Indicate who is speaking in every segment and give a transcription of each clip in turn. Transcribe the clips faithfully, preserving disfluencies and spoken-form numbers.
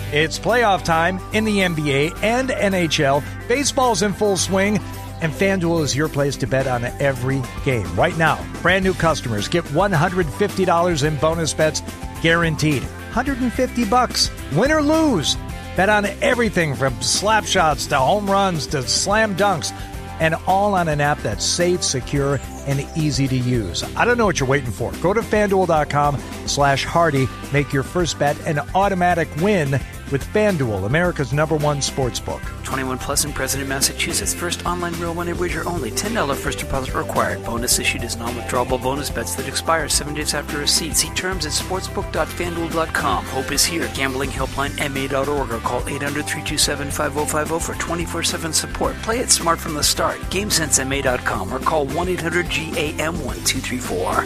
Speaker 1: It's playoff time in the N B A and N H L. Baseball's in full swing, and FanDuel is your place to bet on every game. Right now, brand new customers get one hundred fifty dollars in bonus bets guaranteed. one hundred fifty bucks, win or lose. Bet on everything from slap shots to home runs to slam dunks, and all on an app that's safe, secure, and easy to use. I don't know what you're waiting for. Go to FanDuel.com slash Hardy. Make your first bet an automatic win with FanDuel, America's number one sports book.
Speaker 2: twenty-one plus and present in Massachusetts. First online real money wager only. ten dollars first deposit required. Bonus issued as non-withdrawable bonus bets that expire seven days after receipt. See terms at sportsbook dot fan duel dot com. Hope is here. Gambling helpline M A dot org or call eight hundred, three two seven, five oh five oh for twenty-four seven support. Play it smart from the start. game sense M A dot com or call one eight hundred G A M one two three four.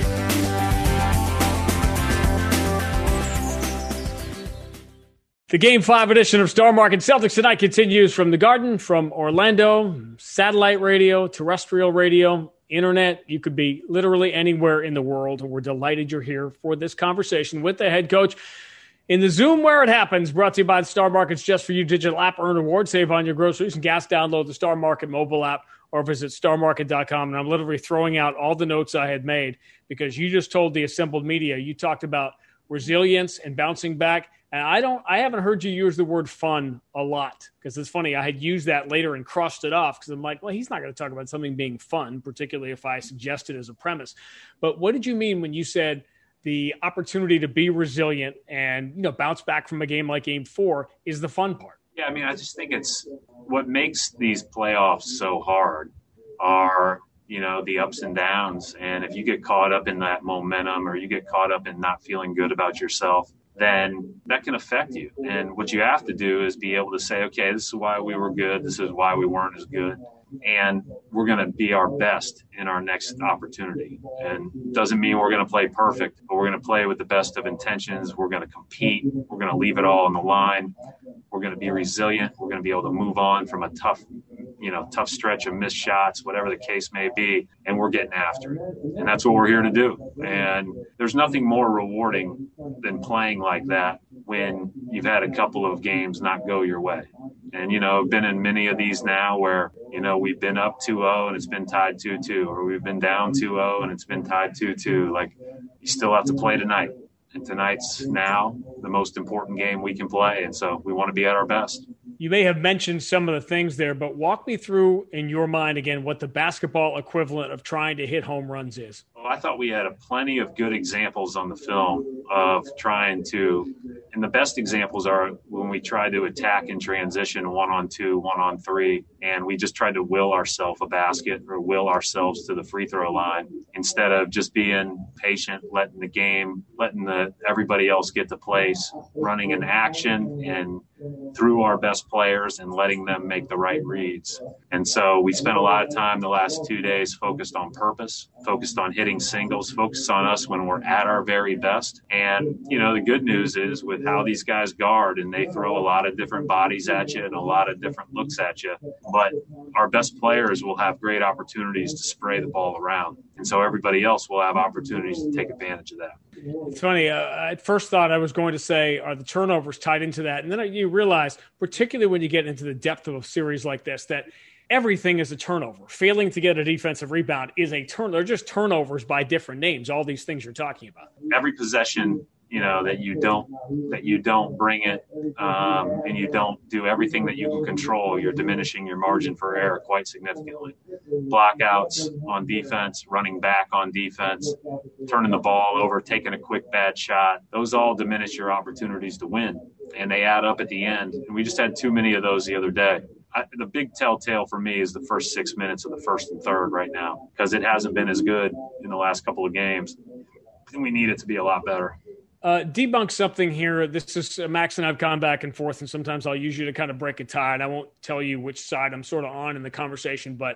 Speaker 3: The Game five edition of Star Market Celtics Tonight continues from the Garden, from Orlando, satellite radio, terrestrial radio, internet. You could be literally anywhere in the world, and we're delighted you're here for this conversation with the head coach in the Zoom where it happens, brought to you by the Star Market's Just For You digital app. Earn rewards, save on your groceries and gas. Download the Star Market mobile app or visit star market dot com. And I'm literally throwing out all the notes I had made because you just told the assembled media, you talked about resilience and bouncing back. And I don't, I haven't heard you use the word fun a lot because it's funny. I had used that later and crossed it off because I'm like, well, he's not going to talk about something being fun, particularly if I suggest it as a premise. But what did you mean when you said the opportunity to be resilient and, you know, bounce back from a game like game four is the fun part?
Speaker 4: Yeah, I mean, I just think it's what makes these playoffs so hard are, you know, the ups and downs. And if you get caught up in that momentum or you get caught up in not feeling good about yourself, then that can affect you. And what you have to do is be able to say, okay, this is why we were good. This is why we weren't as good. And we're going to be our best in our next opportunity. And doesn't mean we're going to play perfect, but we're going to play with the best of intentions. We're going to compete. We're going to leave it all on the line. We're going to be resilient. We're going to be able to move on from a tough, you know, tough stretch of missed shots, whatever the case may be. And we're getting after it. And that's what we're here to do. And there's nothing more rewarding than playing like that when you've had a couple of games not go your way. And, you know, I've been in many of these now where, you know, we've been up two oh and it's been tied two two, or we've been down two oh and it's been tied two two. Like, you still have to play tonight. And tonight's now the most important game we can play. And so we want to be at our best.
Speaker 3: You may have mentioned some of the things there, but walk me through in your mind again what the basketball equivalent of trying to hit home runs is.
Speaker 4: Well, I thought we had a plenty of good examples on the film of trying to, and the best examples are when we try to attack in transition, one on two, one on three, and we just tried to will ourselves a basket or will ourselves to the free throw line instead of just being patient, letting the game, letting the everybody else get the place, running an action and through our best players and letting them make the right reads. And so we spent a lot of time the last two days focused on purpose, focused on hitting singles, focused on us when we're at our very best. And, you know, the good news is with how these guys guard and they throw a lot of different bodies at you and a lot of different looks at you, but our best players will have great opportunities to spray the ball around. And so everybody else will have opportunities to take advantage of that.
Speaker 3: It's funny. Uh, at first thought I was going to say, are the turnovers tied into that? And then you realize, particularly when you get into the depth of a series like this, that everything is a turnover. Failing to get a defensive rebound is a turn. They're just turnovers by different names, all these things you're talking about.
Speaker 4: Every possession, you know, that you don't that you don't bring it um, and you don't do everything that you can control, you're diminishing your margin for error quite significantly. Blockouts on defense, running back on defense, turning the ball over, taking a quick bad shot, those all diminish your opportunities to win, and they add up at the end. And we just had too many of those the other day. I, the big telltale for me is the first six minutes of the first and third right now, because it hasn't been as good in the last couple of games, and we need it to be a lot better.
Speaker 3: Uh, debunk something here. This is uh, Max and I've gone back and forth, and sometimes I'll use you to kind of break a tie, and I won't tell you which side I'm sort of on in the conversation, but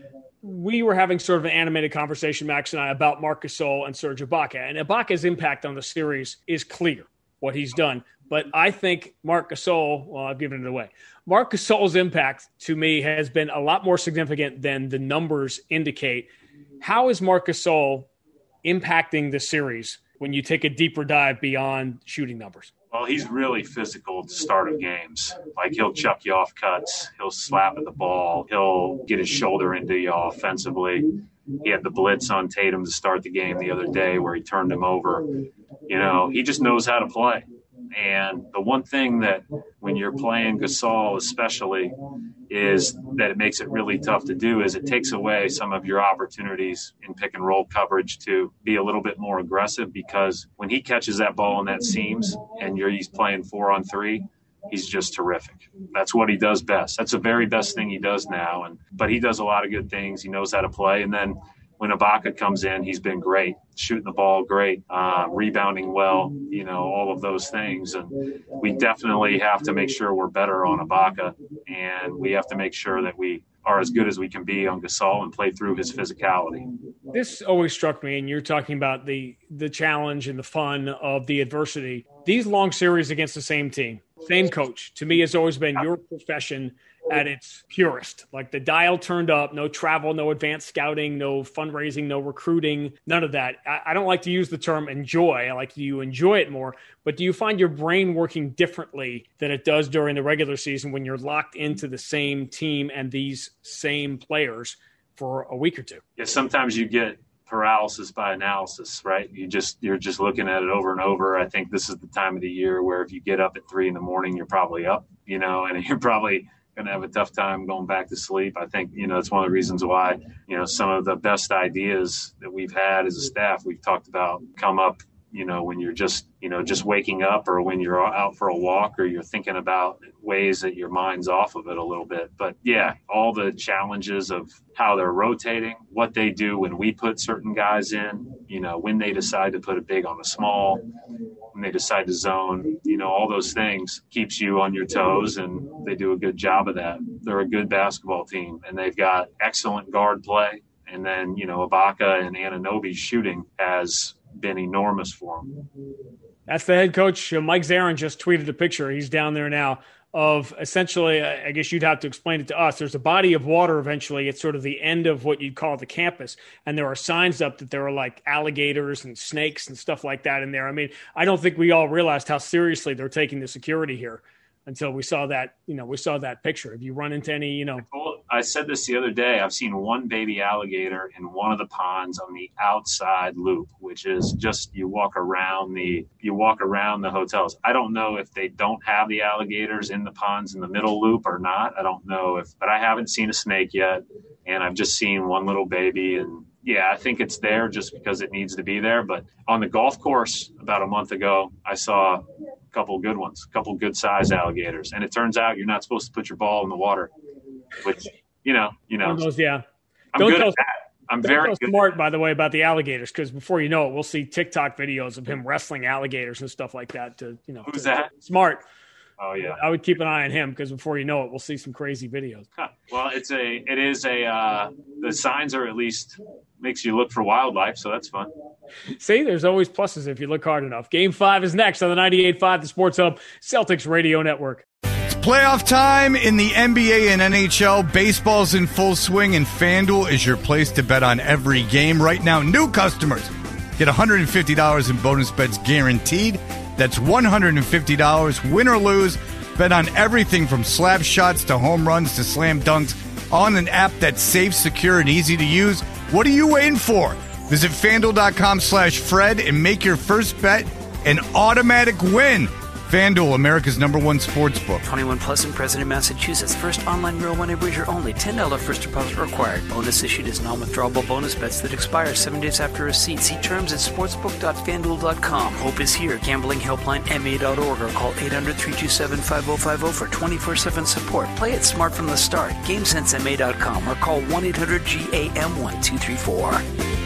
Speaker 3: we were having sort of an animated conversation, Max and I, about Marc Gasol and Serge Ibaka, and Ibaka's impact on the series is clear, what he's done. But I think Marc Gasol, well, I've given it away. Marc Gasol's impact to me has been a lot more significant than the numbers indicate. How is Marc Gasol impacting the series when you take a deeper dive beyond shooting numbers?
Speaker 4: Well, he's really physical to start of games. Like, he'll chuck you off cuts. He'll slap at the ball. He'll get his shoulder into you offensively. He had the blitz on Tatum to start the game the other day where he turned him over. You know, he just knows how to play. And the one thing that when you're playing Gasol especially is that it makes it really tough to do is it takes away some of your opportunities in pick and roll coverage to be a little bit more aggressive, because when he catches that ball in that seams and you're he's playing four on three, he's just terrific. That's what he does best. That's the very best thing he does now. And but he does a lot of good things. He knows how to play. And then when Ibaka comes in, he's been great, shooting the ball great, uh, rebounding well, you know, all of those things. And we definitely have to make sure we're better on Ibaka, and we have to make sure that we are as good as we can be on Gasol and play through his physicality.
Speaker 3: This always struck me, and you're talking about the the challenge and the fun of the adversity. These long series against the same team, same coach, to me has always been your profession at its purest. Like, the dial turned up, no travel, no advanced scouting, no fundraising, no recruiting, none of that. I, I don't like to use the term enjoy. I like you enjoy it more. But do you find your brain working differently than it does during the regular season when you're locked into the same team and these same players for a week or two?
Speaker 4: Yeah, sometimes you get paralysis by analysis, right? You just, you're just looking at it over and over. I think this is the time of the year where if you get up at three in the morning, you're probably up, you know, and you're probably going to have a tough time going back to sleep. I think, you know, it's one of the reasons why, you know, some of the best ideas that we've had as a staff, we've talked about, come up, you know, when you're just, you know, just waking up, or when you're out for a walk, or you're thinking about ways that your mind's off of it a little bit. But yeah, all the challenges of how they're rotating, what they do when we put certain guys in, you know, when they decide to put a big on a small, when they decide to zone, you know, all those things keeps you on your toes, and they do a good job of that. They're a good basketball team, and they've got excellent guard play. And then, you know, Ibaka and Anunoby's shooting has been enormous for him.
Speaker 3: That's the head coach. Mike Zarin just tweeted a picture. He's down there now of essentially, I guess you'd have to explain it to us. There's a body of water eventually. It's sort of the end of what you'd call the campus. And there are signs up that there are like alligators and snakes and stuff like that in there. I mean, I don't think we all realized how seriously they're taking the security here until we saw that, you know, we saw that picture. Have you run into any, you know?
Speaker 4: I said this the other day. I've seen one baby alligator in one of the ponds on the outside loop, which is just, you walk around the, you walk around the hotels. I don't know if they don't have the alligators in the ponds in the middle loop or not. I don't know if, but I haven't seen a snake yet. And I've just seen one little baby, and yeah, I think it's there just because it needs to be there. But on the golf course about a month ago, I saw a couple good ones, a couple good sized alligators. And it turns out you're not supposed to put your ball in the water, which, you know, you know,
Speaker 3: those, yeah.
Speaker 4: I'm
Speaker 3: don't
Speaker 4: good
Speaker 3: tell,
Speaker 4: at that. I'm
Speaker 3: don't
Speaker 4: very
Speaker 3: tell
Speaker 4: good.
Speaker 3: smart, by the way, about the alligators, because before you know it, we'll see TikTok videos of him wrestling alligators and stuff like that. To you know,
Speaker 4: who's
Speaker 3: to,
Speaker 4: that?
Speaker 3: Smart.
Speaker 4: Oh yeah,
Speaker 3: I would keep an eye on him, because before you know it, we'll see some crazy videos.
Speaker 4: Huh. Well, it's a, it is a, uh, the signs are at least makes you look for wildlife, so that's fun.
Speaker 3: See, there's always pluses if you look hard enough. Game five is next on the ninety-eight point five, the Sports Hub, Celtics Radio Network.
Speaker 5: Playoff time in the N B A and N H L. Baseball's in full swing, and FanDuel is your place to bet on every game. Right now, new customers get one hundred fifty dollars in bonus bets guaranteed. That's one hundred fifty dollars, win or lose. Bet on everything from slap shots to home runs to slam dunks on an app that's safe, secure, and easy to use. What are you waiting for? Visit FanDuel.com slash Fred and make your first bet an automatic win. FanDuel, America's number one sports book.
Speaker 2: twenty-one plus in President, Massachusetts. First online real money wager only. ten dollars first deposit required. Bonus issued as non-withdrawable bonus bets that expire seven days after receipt. See terms at sportsbook dot fanduel dot com. Hope is here. Gambling helpline M A dot org or call eight hundred, three two seven, five oh five oh for twenty-four seven support. Play it smart from the start. GameSense M A dot com or call one eight hundred G A M one two three four.